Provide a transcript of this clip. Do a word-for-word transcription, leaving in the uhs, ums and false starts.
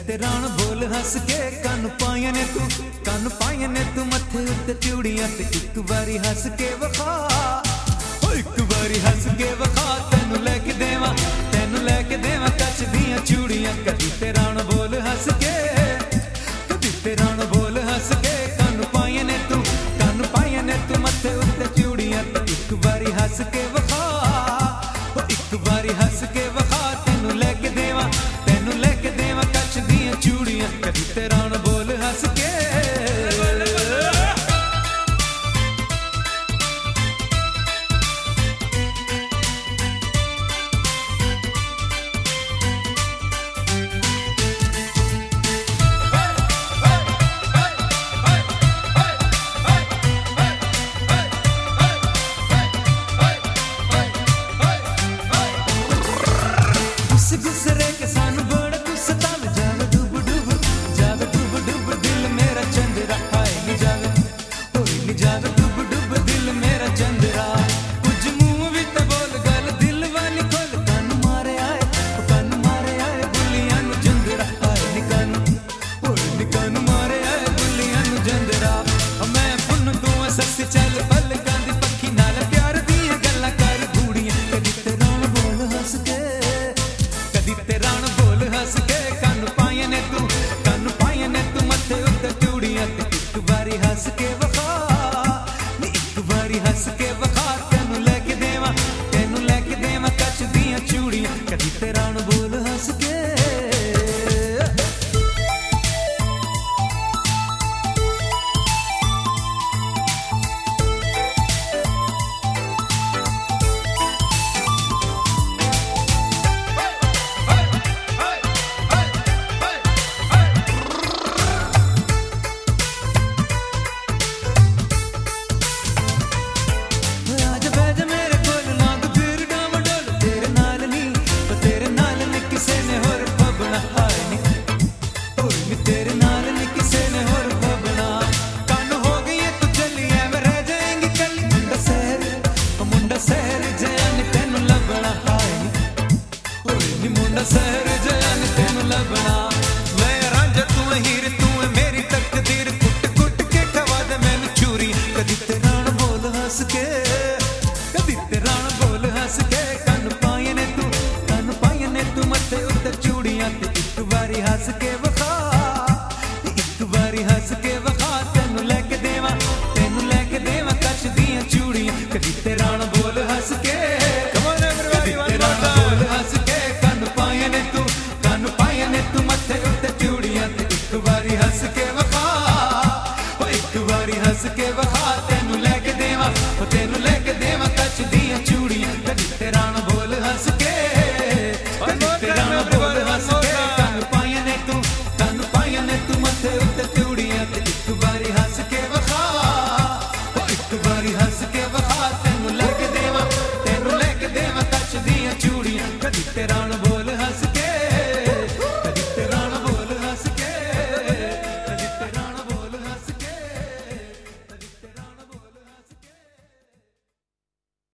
ते राण बोल हस के कन पाए ने तू कन पाए ने तू मथे उत्ते चूड़ियां ते एक बारी हस के वखा ओ एक बारी हस के वखा तेनू लेके देवा तेनू लेके देवा कच दियां चूड़ियां कदी ते राण बोल हस के कदी ते राण बोल हस के कन पाए ने तू कन पाए ने तू मथे उत्ते चूड़ियां ते एक बारी हस के वखा ओ एक बारी हस के वखा तेनू लेके देवा तेनू लेके देवा कच दियां चूड़ियां कदी ते राण बोल हस के गुसरे के सानू बड़ा तू सतावे जावे डूब डूब जावे डूब डूब दिल मेरा चंद्रा हाय नी जावे होई नी जावे डूब डूब दिल मेरा चंद्रा कुछ मुंह भी ते बोल गल दिल वाली खोल कन मारे आए कन मारे आए बुलियां नु जंदरा हाय नी कन होई नी कन मारे आए बुलियां नु जंदरा मैं पुन तू सस चल पल गांदी पक्खी नाल प्यार दी गल्ला कर घूड़ियां कदी ते राण बोल हस के कदी ते राण बोल हस के कन पाए ने तू कन पाए ने तू मथे उत्ते चूड़ियां ते एक बारी हस के वखा नी एक बारी हस के वखा तेनू लेके देवा तेनू लेके देवा कच दियां चूड़ियां कदी ते राण बोल हस के सहर जन तेन लबना मैं रंज तू हीर तू मेरी तकदीर कुट कुट के खवा दे मैनू चूरी कदी ते राण बोल हस के कदी ते राण बोल हस के कन पाए ने तू कन पाए ने तू मथे उत्ते चूड़ियां ते एक बारी हस के वखा एक बारी हस के वखा तेनू लेके देवा तेनू लेके देवा कच दियां चूड़ियां कदी ते राण बोल हस के कदी ते राण बोल हस के तू मथे उत्ते चूड़ियां ते एक बारी हस के वखा ओ एक बारी हस के वखा तेनू लेके देवा ओ तेनू लेके देवा कच दियां चूड़ियां कदी ते राण बोल हस के कदी ते राण बोल हस के कन पाए ने तू कन पाए ने तू मथे उत्ते चूड़ियां ते एक बारी हस के वखा ओ एक बारी हस के वखा तेनू लेके देवा तेनू लेके देवा कच दियां चूड़ियां कदी ते राण